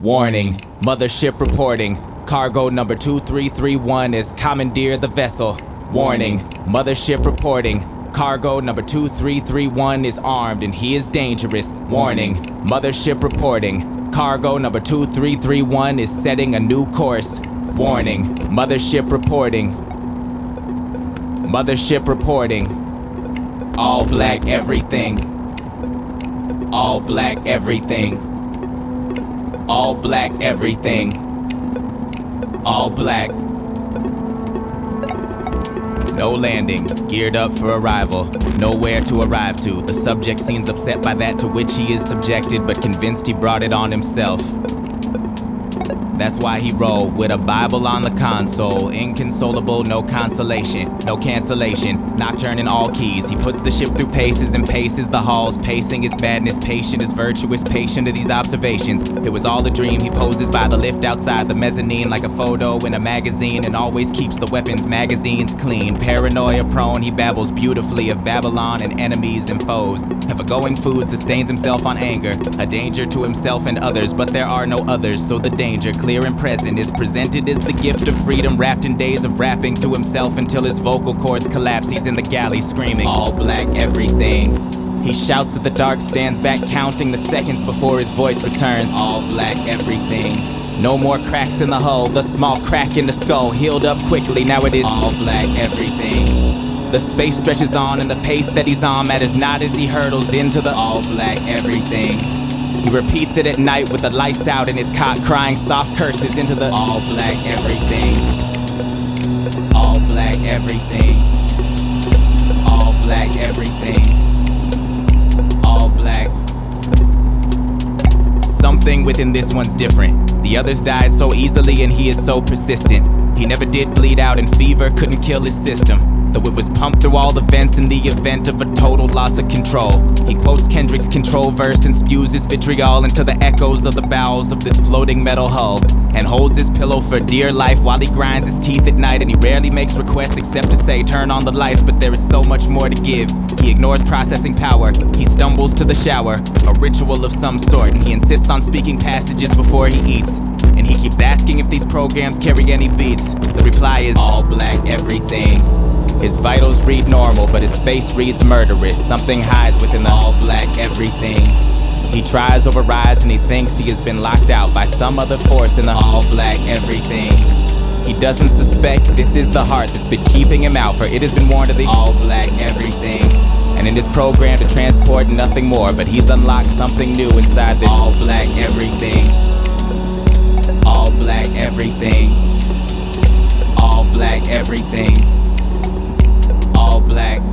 Warning, mothership reporting. Cargo number 2331 is commandeer the vessel. Warning, mothership reporting. Cargo number 2331 is armed and he is dangerous. Warning, mothership reporting. Cargo number 2331 is setting a new course. Warning, mothership reporting. Mothership reporting. All black everything. All black everything. All black everything. All black. No landing, geared up for arrival. Nowhere to arrive to. The subject seems upset by that to which he is subjected, but convinced he brought it on himself. That's why he rolled with a Bible on the console. Inconsolable, no consolation, no cancellation. Nocturne in all keys. He puts the ship through paces and paces the halls. Pacing his badness, patient is virtuous, patient of these observations. It was all a dream. He poses by the lift outside the mezzanine like a photo in a magazine, and always keeps the weapons magazines clean. Paranoia prone, he babbles beautifully of Babylon and enemies and foes. Of a going food, sustains himself on anger, a danger to himself and others, but there are no others, so the danger, clear and present, is presented as the gift of freedom, wrapped in days of rapping to himself until his vocal cords collapse. He's in the galley screaming, all black everything. He shouts at the dark, stands back counting the seconds before his voice returns, all black everything. No more cracks in the hull, the small crack in the skull healed up quickly, now it is all black everything. The space stretches on and the pace that he's on matters not as he hurdles into the all black everything. He repeats it at night with the lights out in his cot, crying soft curses into the all black everything. All black everything. All black everything. All black. Something within this one's different. The others died so easily and he is so persistent. He never did bleed out and fever couldn't kill his system, though it was pumped through all the vents in the event of a total loss of control. He quotes Kendrick's control verse and spews his vitriol into the echoes of the bowels of this floating metal hull, and holds his pillow for dear life while he grinds his teeth at night. And he rarely makes requests except to say turn on the lights, but there is so much more to give. He ignores processing power, he stumbles to the shower, a ritual of some sort, and he insists on speaking passages before he eats. And he keeps asking if these programs carry any beats. The reply is all black everything. His vitals read normal, but his face reads murderous. Something hides within the all black everything. He tries, overrides, and he thinks he has been locked out by some other force in the all black everything. He doesn't suspect this is the heart that's been keeping him out, for it has been warned of the all black everything. And in his program to transport nothing more, but he's unlocked something new inside this all black everything. All black everything. All black everything. All black.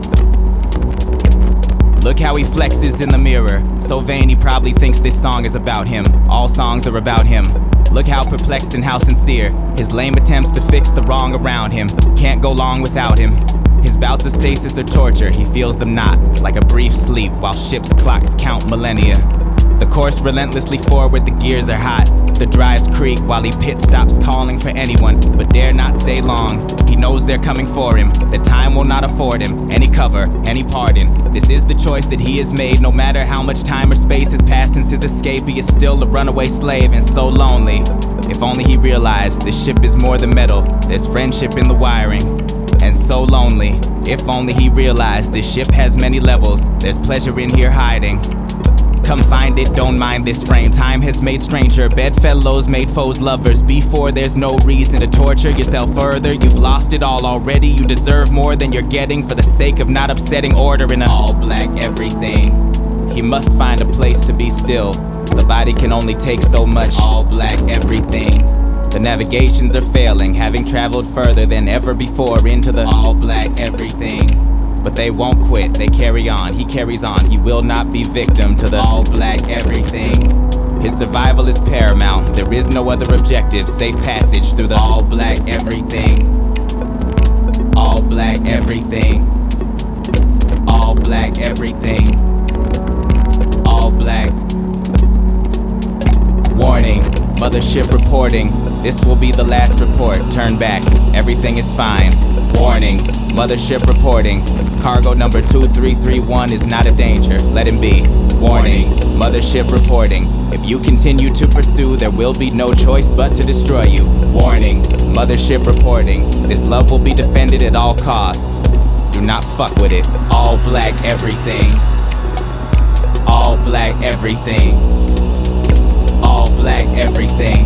Look how he flexes in the mirror. So vain he probably thinks this song is about him. All songs are about him. Look how perplexed and how sincere. His lame attempts to fix the wrong around him. Can't go long without him. His bouts of stasis are torture. He feels them not, like a brief sleep while ships' clocks count millennia. The course relentlessly forward, the gears are hot. The drives creak while he pit stops, calling for anyone, but dare not stay long. He knows they're coming for him, that time will not afford him any cover, any pardon. This is the choice that he has made. No matter how much time or space has passed since his escape, he is still a runaway slave and so lonely. If only he realized this ship is more than metal, there's friendship in the wiring. And so lonely. If only he realized this ship has many levels, there's pleasure in here hiding. Come find it, don't mind this frame. Time has made stranger bedfellows, made foes lovers. Before there's no reason to torture yourself further. You've lost it all already. You deserve more than you're getting for the sake of not upsetting order in an all black everything. He must find a place to be still. The body can only take so much. All black everything. The navigations are failing, having traveled further than ever before into the all black everything. But they won't quit, they carry on, he carries on. He will not be victim to the all black everything. His survival is paramount, there is no other objective. Safe passage through the all black everything. All black everything. All black everything. All black. Warning, mothership reporting. This will be the last report, turn back, everything is fine. Warning, mothership reporting. Cargo number 2331 is not a danger, let him be. Warning, mothership reporting. If you continue to pursue, there will be no choice but to destroy you. Warning, mothership reporting. This love will be defended at all costs. Do not fuck with it. All black everything. All black everything. All black everything.